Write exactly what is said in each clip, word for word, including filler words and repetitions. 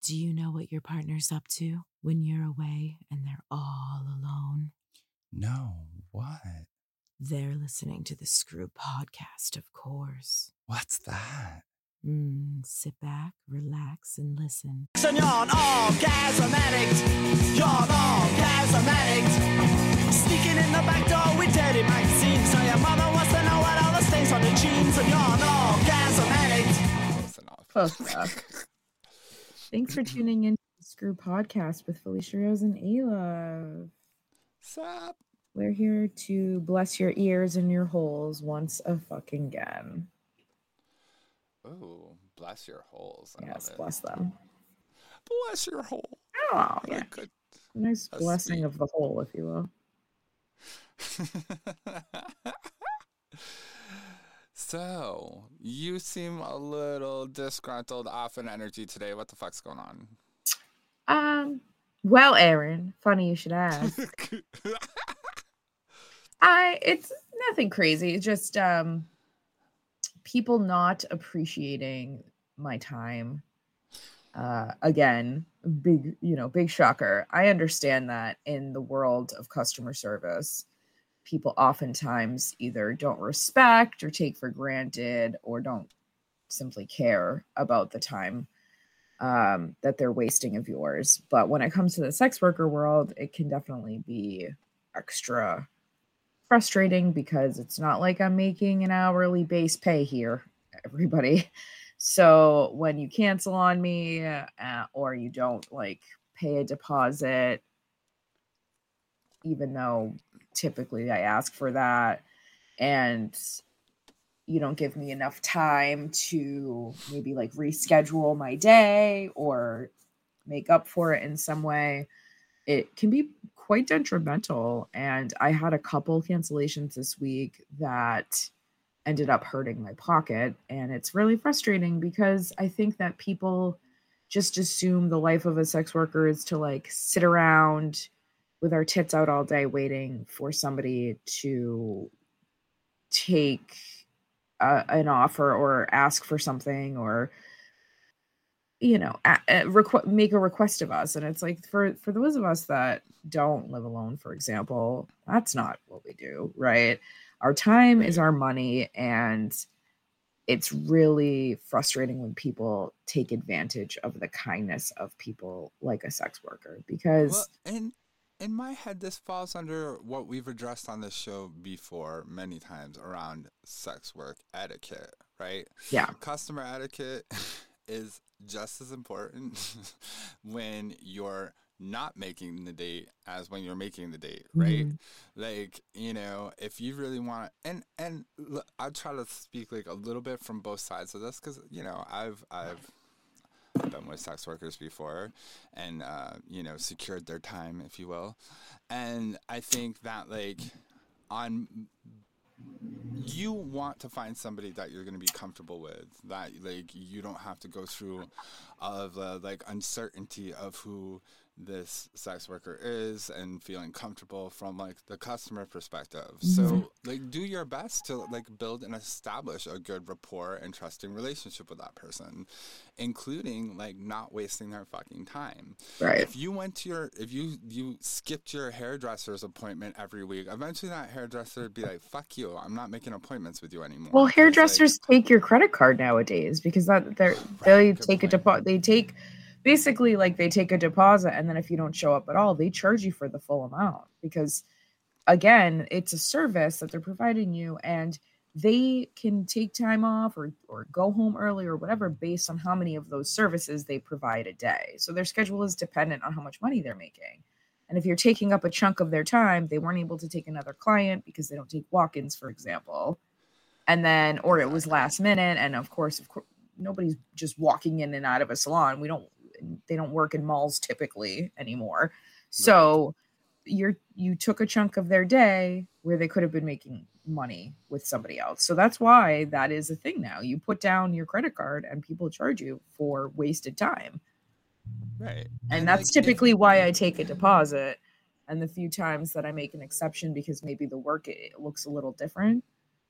Do you know what your partner's up to when you're away and they're all alone? No, what? They're listening to the Screw podcast, of course. What's that? Mm, sit back, relax, and listen. So you're an orgasm addict. You're an orgasm addict. Sneaking in the back door with dirty magazines. So your mother wants to know what all the stains on the jeans. And you're an orgasm addict. Close enough. Close enough. Thanks for tuning in to the Screw podcast with Felicia Rose and Ayla. Sup? We're here to bless your ears and your holes once a fucking again. Ooh, bless your holes. I Yes, love it. bless them. Bless your hole. Oh, yeah. Good. Nice That's blessing sweet. of the hole, if you will. So, you seem a little disgruntled, off in energy today. What the fuck's going on? Um, well, Aaron, funny you should ask. I it's nothing crazy. It's just um people not appreciating my time. Uh again, big, you know, big shocker. I understand that in the world of customer service, people oftentimes either don't respect or take for granted or don't simply care about the time um that they're wasting of yours. But when it comes to the sex worker world, it can definitely be extra frustrating because it's not like I'm making an hourly base pay here, everybody. So when you cancel on me uh, or you don't like pay a deposit, even though typically I ask for that, and you don't give me enough time to maybe like reschedule my day or make up for it in some way, it can be quite detrimental. And I had a couple cancellations this week that ended up hurting my pocket. And it's really frustrating because I think that people just assume the life of a sex worker is to like sit around with our tits out all day waiting for somebody to take uh, an offer or ask for something or you know, a, a requ- make a request of us. And it's like, for, for those of us that don't live alone, for example, that's not what we do, right? Our time is our money. And it's really frustrating when people take advantage of the kindness of people like a sex worker because... Well, in, in my head, this falls under what we've addressed on this show before many times around sex work etiquette, right? Yeah. Customer etiquette is just as important when you're not making the date as when you're making the date, right? Mm-hmm. Like, you know, if you really want to, and and look, I'll try to speak like a little bit from both sides of this because, you know, I've I've been with sex workers before and, uh, you know, secured their time, if you will. And I think that, like, on... you want to find somebody that you're going to be comfortable with, that like you don't have to go through all of the like uncertainty of who this sex worker is and feeling comfortable from like the customer perspective. Mm-hmm. So like do your best to like build and establish a good rapport and trusting relationship with that person, including like not wasting their fucking time. Right. If you went to your, if you, you skipped your hairdresser's appointment every week, eventually that hairdresser would be like, fuck you, I'm not making appointments with you anymore. Well, hairdressers like, take your credit card nowadays because that they're, right, they take point. a deposit. They take basically like they take a deposit. And then if you don't show up at all, they charge you for the full amount because again, it's a service that they're providing you and they can take time off or, or go home early or whatever based on how many of those services they provide a day. So their schedule is dependent on how much money they're making. And if you're taking up a chunk of their time, they weren't able to take another client because they don't take walk-ins, for example. And then, or it was last minute. And of course, of course, nobody's just walking in and out of a salon. We don't, they don't work in malls typically anymore. So you're, you took a chunk of their day where they could have been making money with somebody else. So that's why that is a thing now. You put down your credit card and people charge you for wasted time. Right. And, and that's like, typically if, why I take a deposit. And the few times that I make an exception because maybe the work it looks a little different,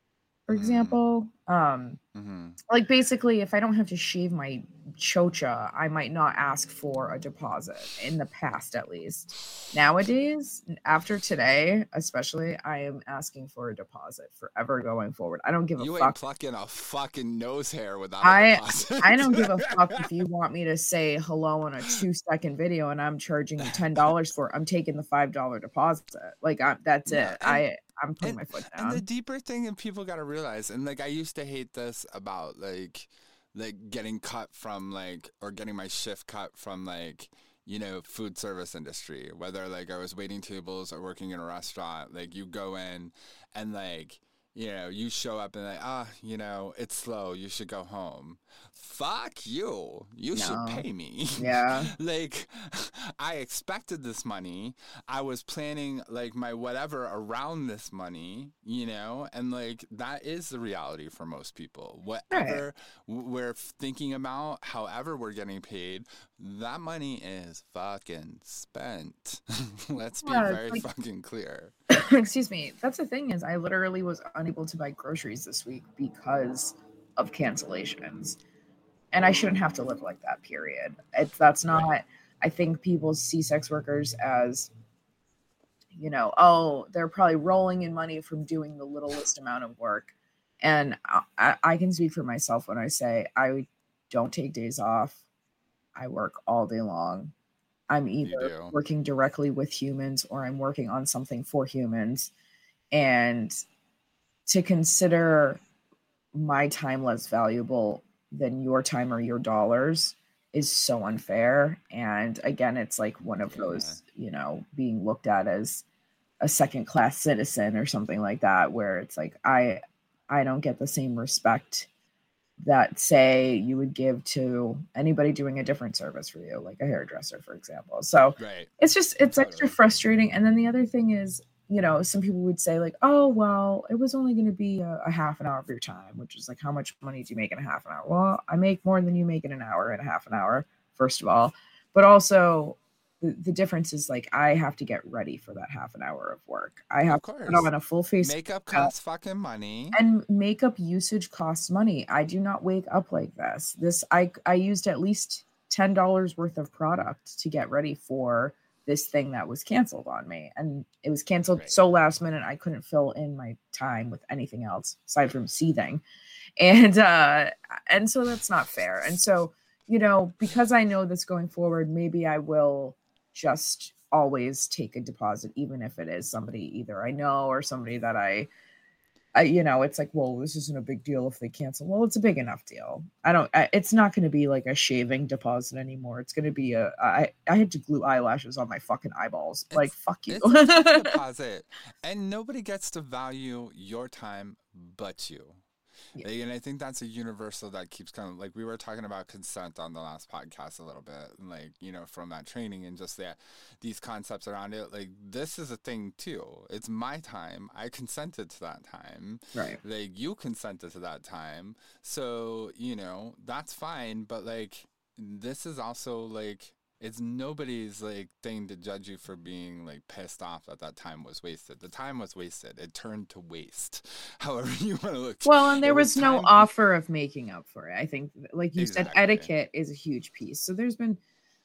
for Mhm. example. Um, Mm-hmm. like basically, if I don't have to shave my chocha, I might not ask for a deposit in the past, at least. Nowadays, after today, especially, I am asking for a deposit forever going forward. I don't give a You fuck. ain't plucking a fucking nose hair without a I deposit. I don't give a fuck if you want me to say hello in a two second video and I'm charging you ten dollars for it. I'm taking the five dollar deposit. Like I, that's Yeah, it. and- I I'm putting and, my foot and the down. deeper thing that people got to realize, and like I used to hate this about like like getting cut from like or getting my shift cut from like you know food service industry, whether like I was waiting tables or working in a restaurant. Like you go in and like you know you show up and like ah you know it's slow, you should go home. Fuck you. You should No. pay me. Yeah. Like, I expected this money. I was planning, like, my whatever around this money, you know? And, like, that is the reality for most people. Whatever w- we're thinking about, however we're getting paid, that money is fucking spent. Let's be Yeah, very like- fucking clear. Excuse me. That's the thing is I literally was unable to buy groceries this week because of cancellations. And I shouldn't have to live like that, period. It's that's not Right. I think people see sex workers as, you know, oh, they're probably rolling in money from doing the littlest amount of work. And I, I can speak for myself when I say I don't take days off. I work all day long. I'm either do. working directly with humans or I'm working on something for humans. And to consider my time less valuable than your time or your dollars is so unfair. And again, it's like one of Yeah. those, you know, being looked at as a second class citizen or something like that, where it's like I I don't get the same respect that say you would give to anybody doing a different service for you, like a hairdresser, for example. So Right. it's just it's extra Totally. frustrating. And then the other thing is, you know, some people would say like, oh well, it was only going to be a, a half an hour of your time, which is like, how much money do you make in a half an hour? Well, I make more than you make in an hour and a half an hour, first of all, but also the, the difference is like I have to get ready for that half an hour of work. I have Of to course. put on a full face Makeup costs fucking money. and makeup usage costs money. I do not wake up like this. This I I used at least ten dollars worth of product to get ready for this thing that was canceled on me. And it was canceled Right. so last minute I couldn't fill in my time with anything else aside from seething. And uh and so that's not fair. And so, you know, because I know this going forward, maybe I will just always take a deposit, even if it is somebody either I know or somebody that I I, you know, it's like, well, this isn't a big deal if they cancel. Well, it's a big enough deal. I don't, I, it's not going to be like a shaving deposit anymore. It's going to be a, I, I had to glue eyelashes on my fucking eyeballs. Like, It's- fuck you. It's a time deposit, and nobody gets to value your time but you. Yeah. Like, and I think that's a universal that keeps coming. Like we were talking about consent on the last podcast a little bit, and like you know from that training and just that these concepts around it. Like this is a thing too. It's my time. I consented to that time. Right. Like you consented to that time. So you know that's fine. But like this is also like. It's nobody's like thing to judge you for being like pissed off that that time was wasted. The time was wasted. It turned to waste. However you want to look. Well, and there It was, was no time- offer of making up for it. I think, like you said, Exactly. etiquette is a huge piece. So there's been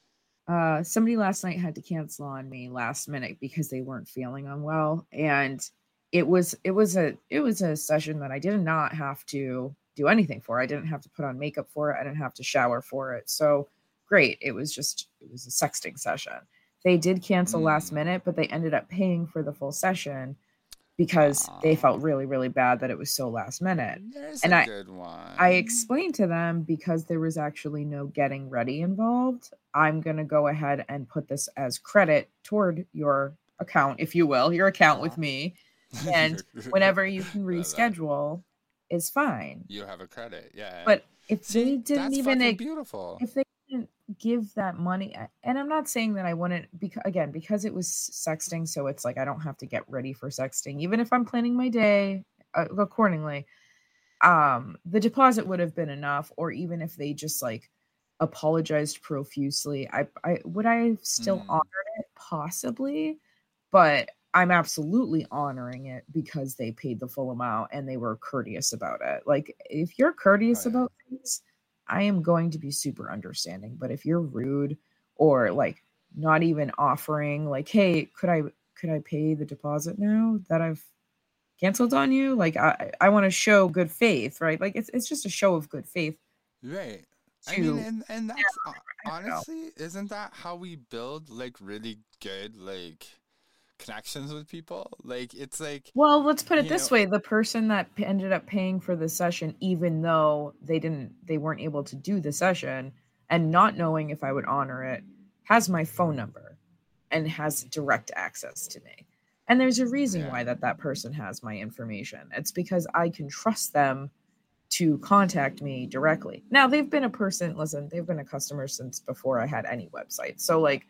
uh somebody last night had to cancel on me last minute because they weren't feeling unwell, and it was it was a it was a session that I did not have to do anything for. I didn't have to put on makeup for it. I didn't have to shower for it. So great. It was just it was a sexting session. They did cancel last Mm. minute, but they ended up paying for the full session because they Aw. felt really, really bad that it was so last minute. There's And a I- good one. I explained to them, because there was actually no getting ready involved, I'm going to go ahead and put this as credit toward your account, if you will, your account with Aw. me. And whenever you can Love that. reschedule is fine. You have a credit, yeah. But if See, they didn't that's even fucking ex- beautiful. if they didn't give that money, and I'm not saying that I wouldn't, because again, because it was sexting, so it's like I don't have to get ready for sexting, even if I'm planning my day uh, accordingly. Um, the deposit would have been enough, or even if they just like apologized profusely, I, I would I have still Mm. honored it possibly, but I'm absolutely honoring it because they paid the full amount and they were courteous about it. Like, if you're courteous Oh, yeah. about things, I am going to be super understanding. But if you're rude or like not even offering, like, hey, could I could I pay the deposit now that I've canceled on you? Like, I I want to show good faith, right? Like, it's it's just a show of good faith. Right. I mean, To and and that's yeah, uh, I don't know. honestly, isn't that how we build like really good like connections with people? Like it's like, Well, let's put it you this know, way: the person that p- ended up paying for the session, even though they didn't, they weren't able to do the session, and not knowing if I would honor it, has my phone number and has direct access to me. And there's a reason yeah, why that that person has my information. It's because I can trust them to contact me directly. Now, they've been a person, listen, they've been a customer since before I had any website. So like,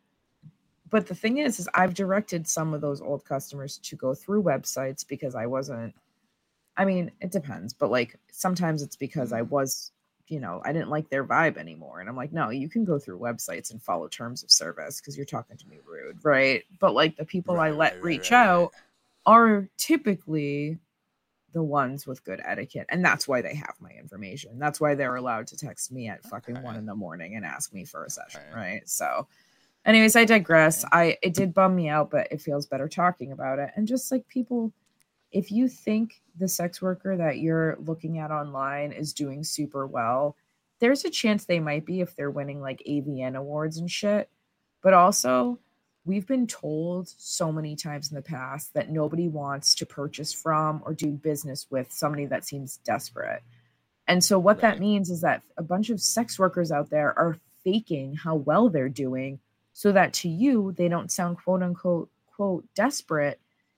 but the thing is, is I've directed some of those old customers to go through websites because I wasn't, I mean, it depends, but like sometimes it's because I mm, was, you know, I didn't like their vibe anymore. And I'm like, no, you can go through websites and follow terms of service because you're talking to me rude, right? But like the people I right, let right, right, reach right, right. out are typically the ones with good etiquette. And that's why they have my information. That's why they're allowed to text me at fucking one Okay, in the morning and ask me for a session, okay, right? So anyways, I digress. okay. I it did bum me out, but it feels better talking about it. And just like people, if you think the sex worker that you're looking at online is doing super well, there's a chance they might be if they're winning like A V N awards and shit. But also, we've been told so many times in the past that nobody wants to purchase from or do business with somebody that seems desperate. And so what that Right. means is that a bunch of sex workers out there are faking how well they're doing so that to you they don't sound quote unquote quote desperate.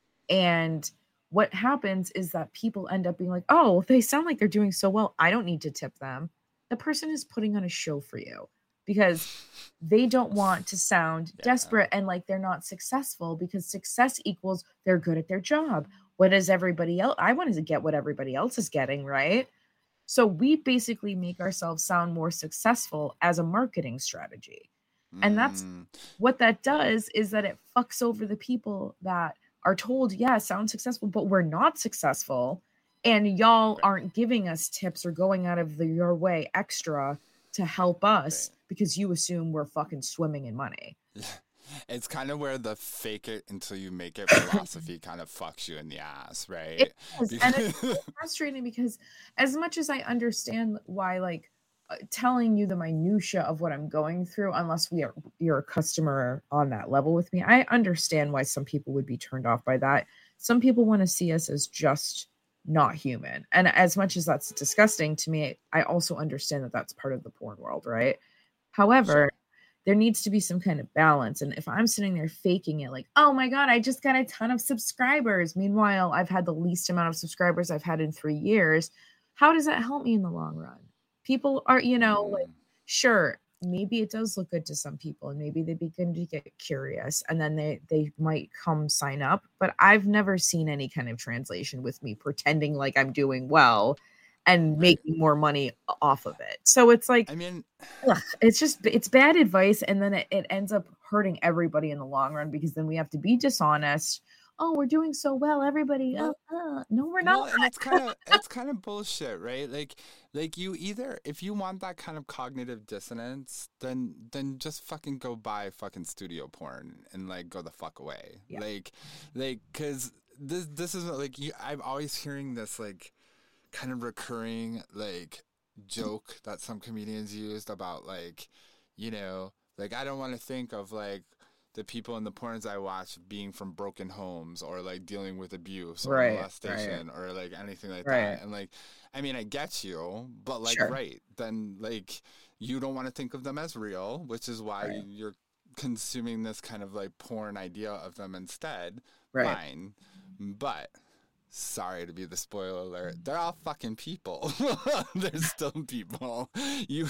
And what happens is that people end up being like, "Oh, they sound like they're doing so well. I don't need to tip them." The person is putting on a show for you because they don't want to sound Yeah. desperate and like they're not successful because success equals they're good at their job. What is everybody else? I wanted to get what everybody else is getting, right? So we basically make ourselves sound more successful as a marketing strategy. And that's Mm, what that does is that it fucks over the people that are told, yeah, sound successful, but we're not successful. And y'all right. aren't giving us tips or going out of the, your way extra to help us Right. because you assume we're fucking swimming in money. It's kind of where the fake it until you make it philosophy kind of fucks you in the ass, It right? is, and it's Because, so frustrating because as much as I understand why, like, uh, telling you the minutia of what I'm going through, unless we are you're a customer on that level with me, I understand why some people would be turned off by that. Some people want to see us as just not human, and as much as that's disgusting to me, I also understand that that's part of the porn world, right? However, sure. there needs to be some kind of balance. And if I'm sitting there faking it, like, oh my God, I just got a ton of subscribers. Meanwhile, I've had the least amount of subscribers I've had in three years. How does that help me in the long run? People are, you know, like, Mm, sure, maybe it does look good to some people and maybe they begin to get curious and then they they might come sign up. But I've never seen any kind of translation with me pretending like I'm doing well and right. making more money off of it. So it's like, I mean, ugh, it's just it's bad advice, and then it, it ends up hurting everybody in the long run because then we have to be dishonest. Oh, we're doing so well, everybody. Uh, well, uh. No, we're not. well, and it's kind of it's kind of bullshit, right? Like, like you either if you want that kind of cognitive dissonance, then then just fucking go buy fucking studio porn and like go the fuck away, Yeah. like, like because this this is like you. I'm always hearing this like kind of recurring like joke that some comedians used about like, you know, like I don't want to think of like the people in the porns I watch being from broken homes or like dealing with abuse or Right, right, molestation or like anything like right. that. And like, I mean, I get you, but like, Sure. right, then like you don't want to think of them as real, which is why Right, you're consuming this kind of like porn idea of them instead. right. Fine. But sorry to be the spoiler alert. They're all fucking people. They're still people. You,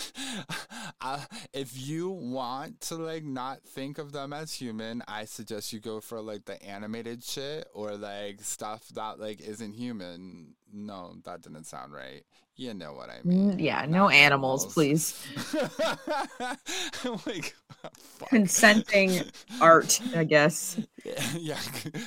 uh, if you want to like not think of them as human, I suggest you go for like the animated shit or like stuff that like isn't human. no, that didn't sound right. You know what I Mm, mean. Yeah, Not no animals, animals. please. I'm like, fuck. Consenting art, I guess. Yeah.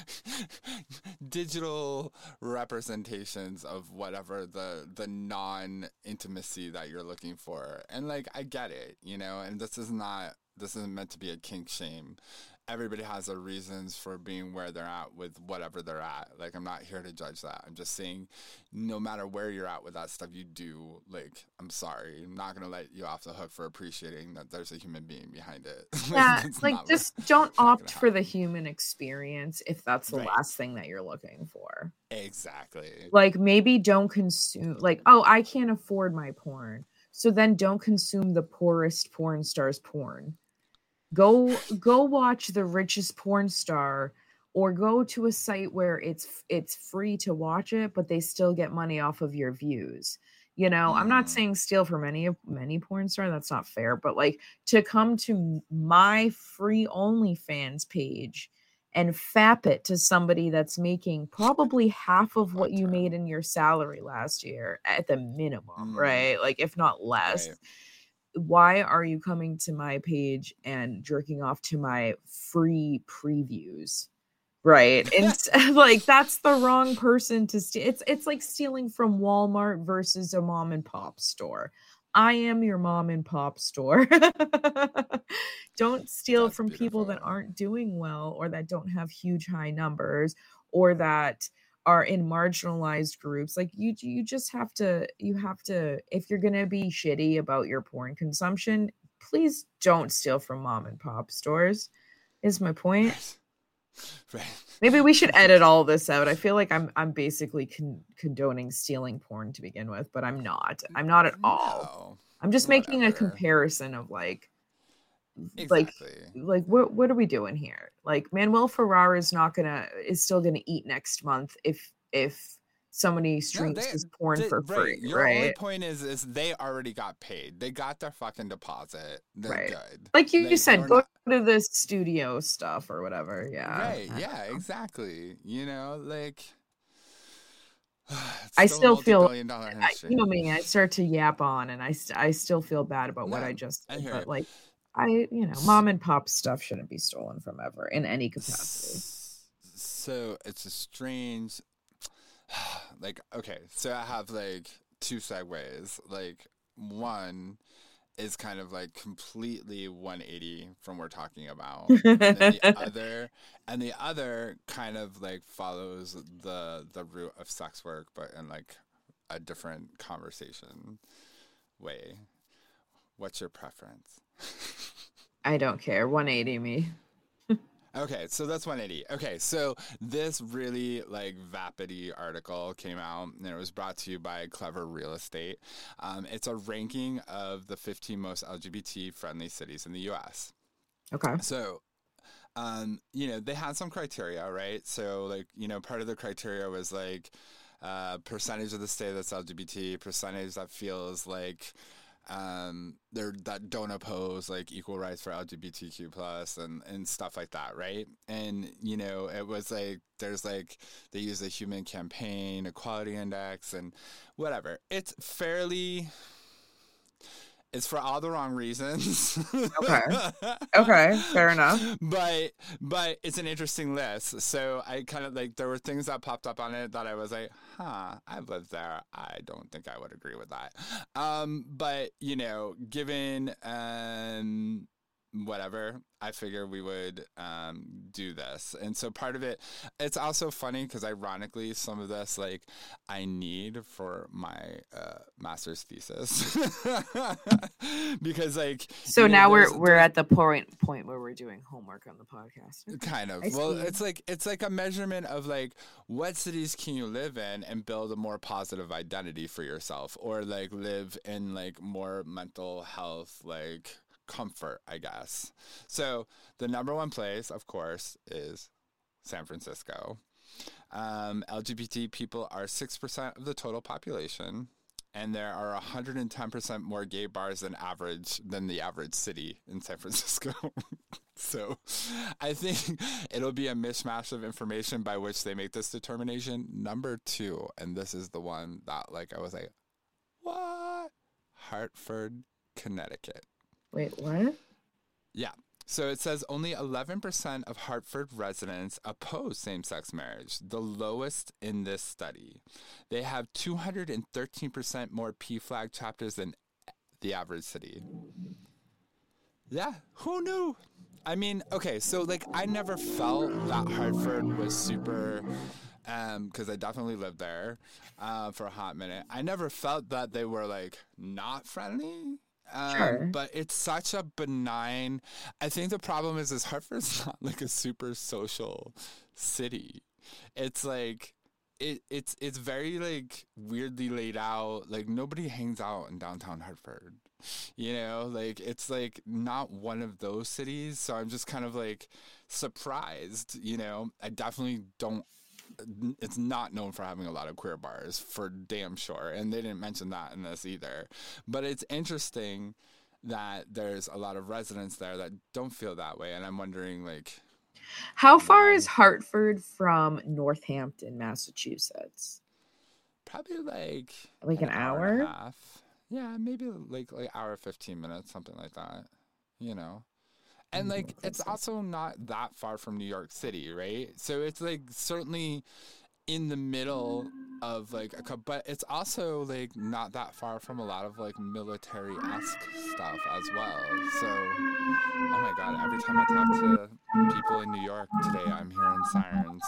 Digital representations of whatever the the non-intimacy that you're looking for. And like, I get it, you know, and this is not, this isn't meant to be a kink shame. Everybody has their reasons for being where they're at with whatever they're at. Like, I'm not here to judge that. I'm just saying, no matter where you're at with that stuff you do, like, I'm sorry. I'm not going to let you off the hook for appreciating that there's a human being behind it. Yeah, That's like not- just don't not opt gonna for the happen. human experience if that's the Right. last thing that you're looking for. Exactly. Like maybe don't consume like, oh, I can't afford my porn. So then don't consume the poorest porn star's porn. Go go watch the richest porn star or go to a site where it's it's free to watch it, but they still get money off of your views. You know, I'm not Mm. saying steal from any of many porn star, that's not fair, but like to come to my free OnlyFans page and fap it to somebody that's making probably half of what you Fun made term. in your salary last year at the minimum, Mm. right? Like if not less. Right. Why are you coming to my page and jerking off to my free previews? Right. And s- like that's the wrong person to steal. It's it's like stealing from Walmart versus a mom and pop store. I am your mom and pop store. Don't steal That's from people that beautiful. aren't doing well or that don't have huge high numbers or that are in marginalized groups. Like you you just have to you have to if you're going to be shitty about your porn consumption, please don't steal from mom and pop stores. Is my point. Right. Right. Maybe we should edit all this out. I feel like I'm I'm basically con- condoning stealing porn to begin with, but I'm not. I'm not at all. No. I'm just making a Whatever. comparison of like Exactly. like what what are we doing here? Like Manuel Ferrara is not gonna is still gonna eat next month if if somebody No, streams they, his porn they- for right. free, Your only right? point is is they already got paid. They got their fucking deposit. They're Right. good. Like you, Like, you said, they're go not- to the studio stuff or whatever. Yeah. Right. I- Yeah. Exactly. You know, like. It's I still, still a feel- multi-billion dollar I, industry. you know me, I start to yap on and I, st- I still feel bad about what No, I just I did, hear but you. like I, you know, mom and pop stuff shouldn't be stolen from ever in any capacity. S- So it's a strange, like, okay, so I have like two segues. Like, one is kind of like completely one eighty from what we're talking about. and then the other, and the other kind of like follows the the root of sex work, but in like a different conversation way. What's your preference? I don't care. one eighty me. Okay, so that's one eighty. Okay, so this really like vapid article came out and it was brought to you by Clever Real Estate. Um, it's a ranking of the fifteen most L G B T friendly cities in the U S. Okay. So, um, you know, they had some criteria, right? So like, you know, part of the criteria was like uh, percentage of the state that's L G B T, percentage that feels like um they're that don't oppose like equal rights for L G B T Q plus and and stuff like that, right? And you know, it was like there's like they use the Human Campaign Equality Index and whatever. It's fairly it's for all the wrong reasons. Okay. Okay, fair enough. But but it's an interesting list. So I kind of like there were things that popped up on it that I was like, huh, I've lived there. I don't think I would agree with that. Um, but you know, given um whatever, I figure we would um do this. And so part of it, it's also funny because ironically some of this like I need for my uh master's thesis. Because like So you know, now we're there's- we're there's- at the point point where we're doing homework on the podcast. Kind of. I Well, see. it's like it's like a measurement of like what cities can you live in and build a more positive identity for yourself, or like live in like more mental health like comfort, I guess. So the number one place, of course, is San Francisco. Um, L G B T people are six percent of the total population. and there are one hundred ten percent more gay bars than average than the average city in San Francisco. So I think it'll be a mishmash of information by which they make this determination. Number two, and this is the one that, like, I was like, what? Hartford, Connecticut. Wait, what? Yeah. So it says only eleven percent of Hartford residents oppose same-sex marriage, the lowest in this study. They have two hundred thirteen percent more P FLAG chapters than the average city. Yeah, who knew? I mean, okay, so, like, I never felt that Hartford was super, um, because I definitely lived there uh, for a hot minute. I never felt that they were, like, not friendly. Um, Sure. But it's such a benign, I think the problem is, is Hartford's not, like, a super social city. It's, like, it it's it's very, like, weirdly laid out. Like, nobody hangs out in downtown Hartford. You know, like, it's, like, not one of those cities. So I'm just kind of, like, surprised, you know. I definitely don't, it's not known for having a lot of queer bars, for damn sure. And they didn't mention that in this either. But it's interesting that there's a lot of residents there that don't feel that way. And I'm wondering, like, How far is Hartford from Northampton, Massachusetts? probably, like, Like an and a hour? half. Yeah, maybe, like, like hour, fifteen minutes, something like that, you know. And, Mm, like, I think it's so. also not that far from New York City, right? So it's, like, certainly in the middle of, like, a couple, but it's also, like, not that far from a lot of, like, military-esque stuff as well. So, oh my God, every time I talk to people in New York today, I'm hearing sirens.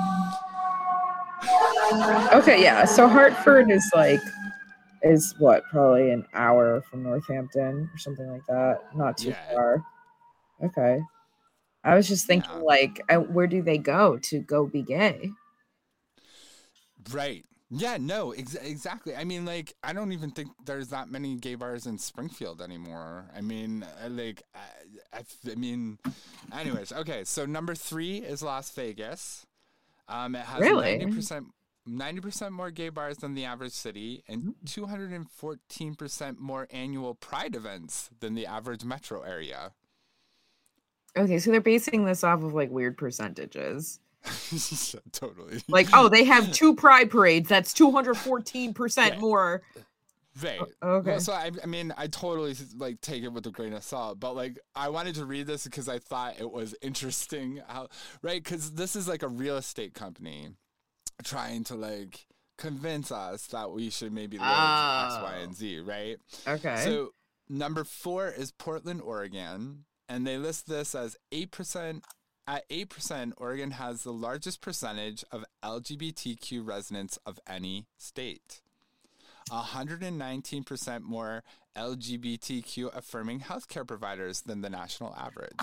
Okay, yeah. So Hartford is like, is what, probably an hour from Northampton or something like that. Not too Yeah. far. Okay. I was just thinking, Yeah. like, I, where do they go to go be gay? Right. Yeah, no, ex- exactly. I mean, like, I don't even think there's that many gay bars in Springfield anymore. I mean, uh, like, I, I, I mean, anyways, okay. So number three is Las Vegas. Um, it has Really? ninety percent, ninety percent more gay bars than the average city, and two hundred fourteen percent more annual Pride events than the average metro area. Okay, so they're basing this off of like weird percentages. Totally. Like, oh, they have two pride parades. That's two hundred fourteen percent Right. more. Right. Okay. Well, so I, I mean, I totally like take it with a grain of salt, but like I wanted to read this because I thought it was interesting how, right? Because this is like a real estate company trying to like convince us that we should maybe live X, Y, and Z, right? Okay. So number four is Portland, Oregon, and they list this as eight percent. At eight percent, Oregon has the largest percentage of L G B T Q residents of any state. one hundred nineteen percent more L G B T Q affirming healthcare providers than the national average.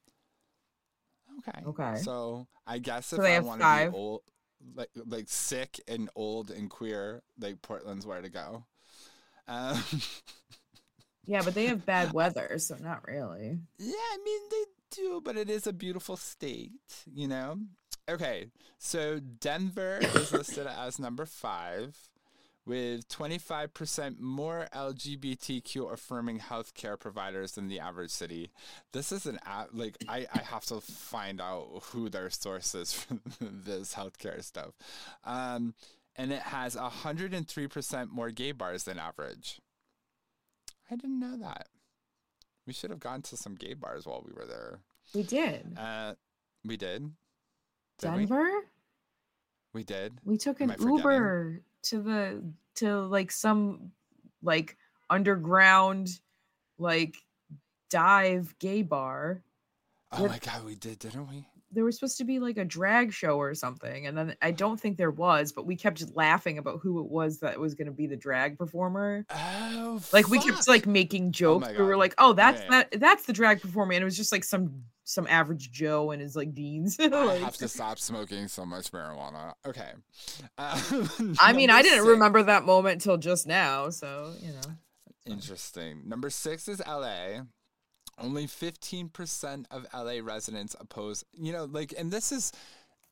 Okay. Okay. So I guess So if they I have want to five. be old, like like sick and old and queer, like Portland's where to go. Um, Yeah, but they have bad weather, so not really. yeah, I mean they do, but it is a beautiful state, you know. Okay, so Denver is listed as number five, with twenty-five percent more L G B T Q affirming healthcare providers than the average city. This is an app, like, I, I have to find out who their source is for this healthcare stuff. Um, and it has one hundred three percent more gay bars than average. I didn't know that. We should have gone to some gay bars while we were there. We did. Uh, we did. Did we? Denver? We did. We took an Am I forgetting? Uber to the to like some like underground like dive gay bar. Oh With- my God, we did, didn't we? There was supposed to be like a drag show or something, and then I don't think there was, but we kept laughing about who it was that was going to be the drag performer. Oh, Like we fuck. kept like making jokes. my we were God. like, "Oh, that's Yeah. that that's the drag performer," and it was just like some some average Joe and his like deans. I Like- have to stop smoking so much marijuana. Okay. Uh, I mean, number I didn't six- remember that moment until just now, so you know. Interesting. Number six is L A. Only fifteen percent of L A residents oppose, you know, like, and this is,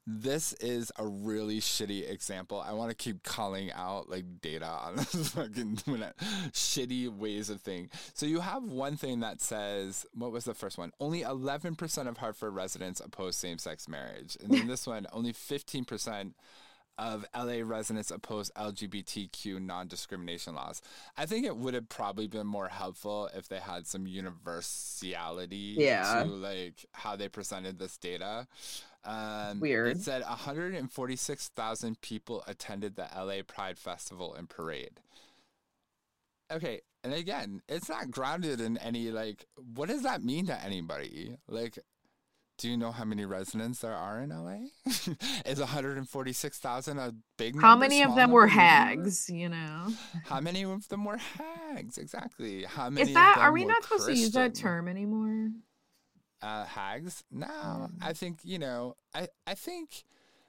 this is a really shitty example. I want to keep calling out like data on this fucking shitty ways of thing. So you have one thing that says, what was the first one? Only eleven percent of Hartford residents oppose same-sex marriage. And then this one, only fifteen percent of L A residents oppose L G B T Q non-discrimination laws. I think it would have probably been more helpful if they had some universality yeah. to like how they presented this data. Um, Weird. It said one hundred forty-six thousand people attended the L A Pride Festival and Parade. Okay, and again, it's not grounded in any, like, what does that mean to anybody? Like, do you know how many residents there are in L A? Is one hundred forty-six thousand a big number? How many of them number, were hags, you know? How many of them were hags? Exactly. How many Is that, of them are we were not supposed Christian? to use that term anymore? Uh, hags? No, Mm. I think, you know, I, I think...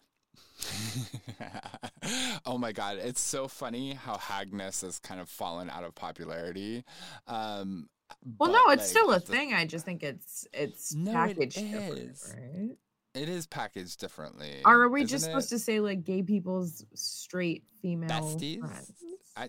Oh my God, it's so funny how hagness has kind of fallen out of popularity. Um, Well, but, no, it's like, still a at the- thing. I just think it's it's No, it packaged different, is. right? It is packaged differently. Or are we isn't just it? supposed to say like gay people's straight female Besties? friends? I...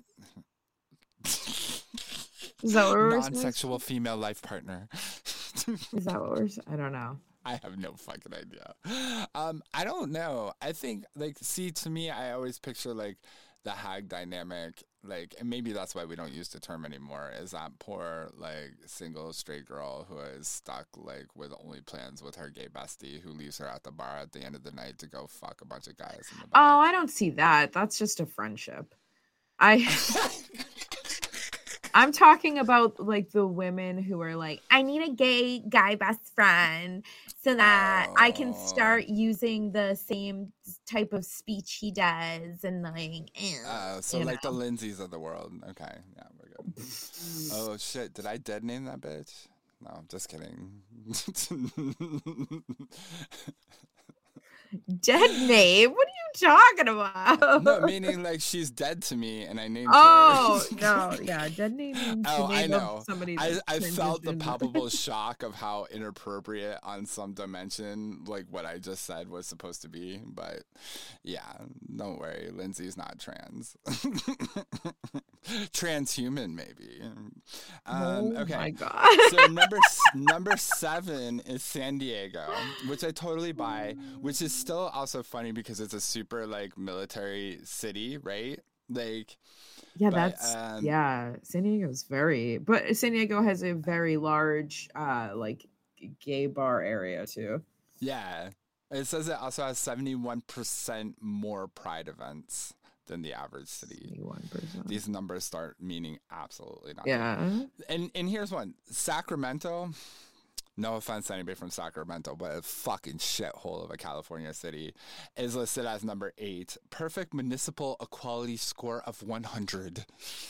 Is that what we're supposed to- Non-sexual female life partner. Is that what we're? s- I don't know. I have no fucking idea. Um, I don't know. I think, like, see, to me, I always picture, like, the hag dynamic, like, and maybe that's why we don't use the term anymore, is that poor, like, single straight girl who is stuck, like, with only plans with her gay bestie who leaves her at the bar at the end of the night to go fuck a bunch of guys in the bar. Oh, I don't see that. That's just a friendship. I. I'm talking about like the women who are like, I need a gay guy best friend so that I can start using the same type of speech he does and like, eh, Uh, so you like know. the Lindsays of the world. Okay, yeah, we're good. Oh shit, did I dead name that bitch? No, just kidding. Dead name? What are you talking about? No, meaning like she's dead to me and I named Oh her. no, yeah, dead name means Oh, the I name of know. somebody. I, that I felt the transitioned. palpable shock of how inappropriate on some dimension, like what I just said was supposed to be. But yeah, don't worry. Lindsay's not trans. Transhuman, maybe. Um, Oh okay. my god. So number s- number seven is San Diego, which I totally buy, which is still also funny because it's a super like military city, right? Like, Yeah, but, that's um, yeah. San Diego's very, but San Diego has a very large, uh, like gay bar area too. yeah. It says it also has seventy-one percent more pride events than the average city. One percent. These numbers start meaning absolutely nothing. Yeah. And and here's one. Sacramento, no offense to anybody from Sacramento, but a fucking shithole of a California city, is listed as number eight. Perfect municipal equality score of one hundred.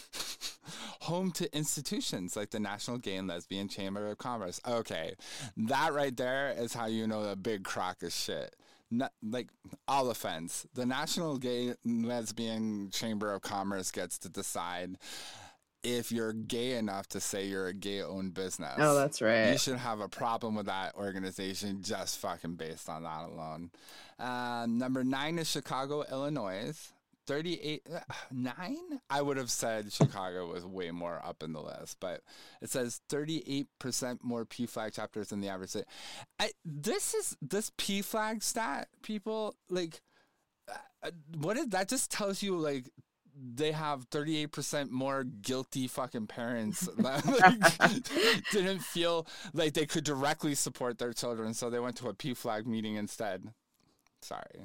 Home to institutions like the National Gay and Lesbian Chamber of Commerce. Okay, that right there is how you know the big crock of shit. Not, like, all offense, the National Gay and Lesbian Chamber of Commerce gets to decide if you're gay enough to say you're a gay-owned business. Oh, that's right. You should have a problem with that organization just fucking based on that alone. Um, number nine is Chicago, Illinois. thirty-eight, uh, nine? I would have said Chicago was way more up in the list, but it says thirty-eight percent more P flag chapters than the average city. I, this is, this P flag stat, people, like, uh, what is, that just tells you, like, they have thirty-eight percent more guilty fucking parents that like, didn't feel like they could directly support their children, so they went to a P flag meeting instead. Sorry.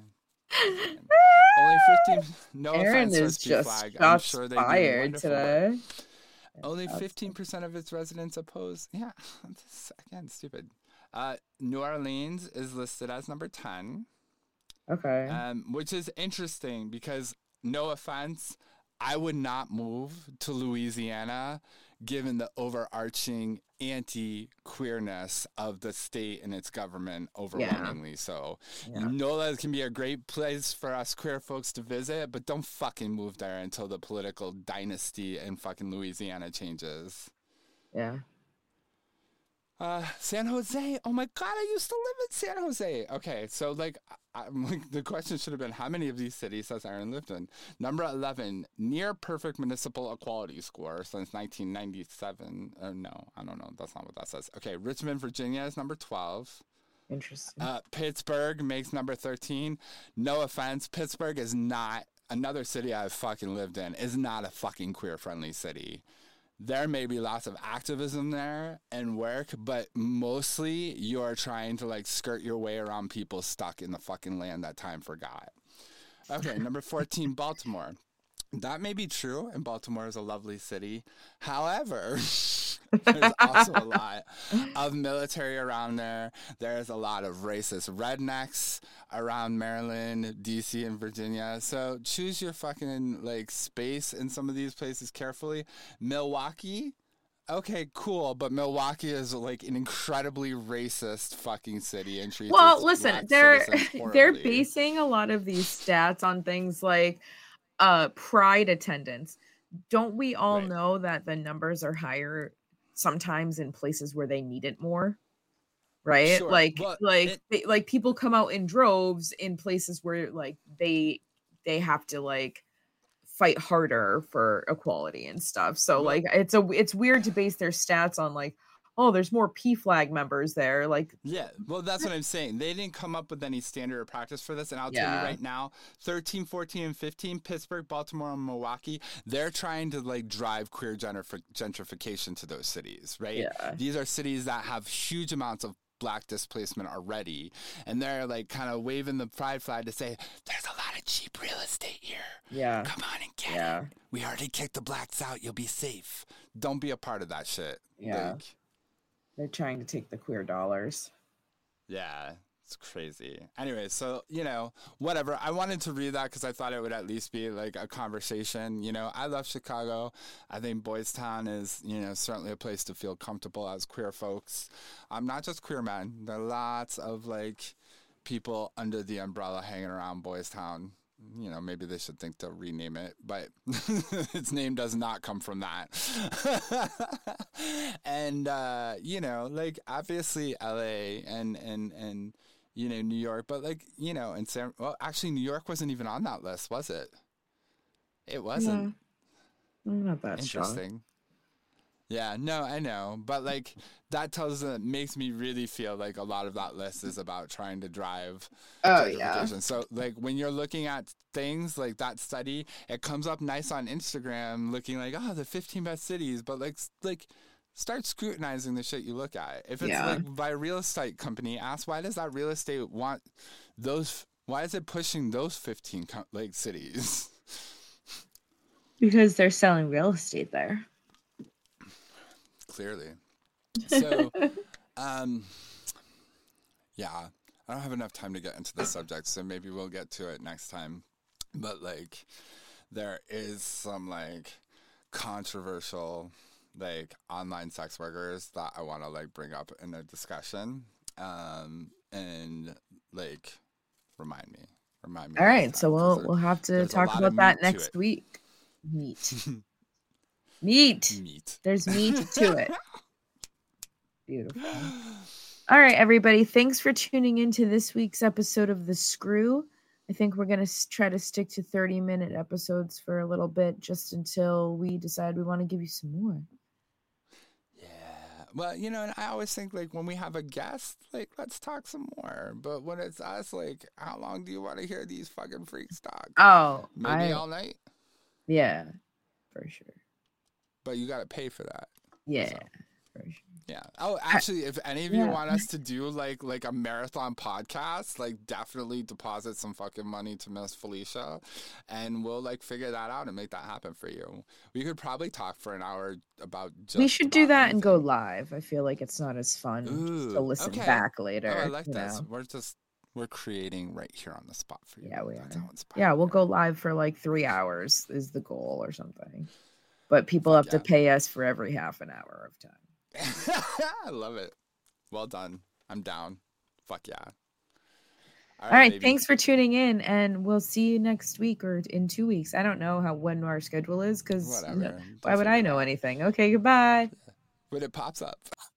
Only fifteen. No Aaron offense is towards P just flag. I'm shots sure they do fired wonderful work. today. Only fifteen percent of its residents oppose. Yeah, this, again, stupid. Uh, New Orleans is listed as number ten. Okay. Um, which is interesting because, no offense, I would not move to Louisiana given the overarching anti-queerness of the state and its government overwhelmingly. So, Yeah. you know that it can be a great place for us queer folks to visit, but don't fucking move there until the political dynasty in fucking Louisiana changes. Yeah. Uh, San Jose. Oh my God, I used to live in San Jose. Okay, so like, I, I'm like, the question should have been, how many of these cities has Aaron lived in? Number eleven, near perfect municipal equality score since nineteen ninety-seven. Uh, no, I don't know. That's not what that says. Okay, Richmond, Virginia is number twelve. Interesting. Uh, Pittsburgh makes number thirteen. No offense, Pittsburgh is not, another city I've fucking lived in, is not a fucking queer-friendly city. There may be lots of activism there and work, but mostly you're trying to like skirt your way around people stuck in the fucking land that time forgot. Okay, number fourteen, Baltimore. That may be true, and Baltimore is a lovely city. However, there's also a lot of military around there. There's a lot of racist rednecks around Maryland, D C, and Virginia. So choose your fucking like space in some of these places carefully. Milwaukee. Okay, cool, but Milwaukee is like an incredibly racist fucking city and treats Well, its listen, black they're citizens they're horribly. basing a lot of these stats on things like uh pride attendance. Don't we all Right. know that the numbers are higher sometimes in places where they need it more? Right? Sure. Like Well, like it- they, like people come out in droves in places where like they they have to like fight harder for equality and stuff. So Well- like it's a it's weird to base their stats on like, oh, there's more P flag members there. Like Yeah, well, that's what I'm saying. They didn't come up with any standard or practice for this. And I'll tell Yeah. you right now, thirteen, fourteen, and fifteen, Pittsburgh, Baltimore, and Milwaukee, they're trying to like drive queer gentrif- gentrification to those cities, right? Yeah. These are cities that have huge amounts of black displacement already. And they're like kind of waving the pride flag to say, there's a lot of cheap real estate here. yeah. Come on and get Yeah. it. We already kicked the blacks out. You'll be safe. Don't be a part of that shit. Yeah. Like, They're trying to take the queer dollars. yeah, it's crazy. Anyway, so, you know, whatever. I wanted to read that because I thought it would at least be like a conversation. You know, I love Chicago. I think Boys Town is, you know, certainly a place to feel comfortable as queer folks. I'm not just queer men. There are lots of like people under the umbrella hanging around Boys Town. You know, maybe they should think to rename it, but its name does not come from that. And, uh, you know, like obviously L A and, and, and, you know, New York, but like, you know, and San, well, actually New York wasn't even on that list, was it? It wasn't. I'm not that strong. Interesting. Yeah, no, I know. But like that tells it makes me really feel like a lot of that list is about trying to drive Oh yeah. gentrification. So like when you're looking at things like that study, it comes up nice on Instagram looking like, oh, the fifteen best cities, but like s- like start scrutinizing the shit you look at. If it's Yeah. like by a real estate company, ask why does that real estate want those why is it pushing those fifteen co- like cities? Because they're selling real estate there. Clearly. So, um, yeah, I don't have enough time to get into the subject, so maybe we'll get to it next time. But like, there is some like controversial like online sex workers that I want to like bring up in a discussion, um, and like remind me, remind me. All next right, so time, 'cause we'll there- we'll have to there's a talk lot about of that meat to next it. week. Meat. Meat. meat. There's meat to it. Beautiful. All right, everybody. Thanks for tuning in to this week's episode of The Screw. I think we're going to try to stick to thirty minute episodes for a little bit just until we decide we want to give you some more. Yeah. Well, you know, and I always think like when we have a guest, like let's talk some more. But when it's us, like, how long do you want to hear these fucking freaks talk? Oh, Maybe I, all night, yeah, for sure. but you got to pay for that. Yeah, So. for sure. Yeah. Oh, actually, if any of you yeah. want us to do like like a marathon podcast, like definitely deposit some fucking money to Miss Felicia, and we'll like figure that out and make that happen for you. We could probably talk for an hour about. Just We should do about that and go anything. live. I feel like it's not as fun just to Ooh, listen okay. back later. Oh, I like you this. know? We're just we're creating right here on the spot for you. Yeah, we That's are. how inspired Yeah, we we'll are. go live for like three hours is the goal or something. But people Fuck have to yeah. pay us for every half an hour of time. I love it. Well done. I'm down. Fuck yeah. All right, baby. thanks for tuning in, and we'll see you next week or in two weeks. I don't know how when our schedule is because Whatever. why would I know anything? Okay, goodbye. When it pops up.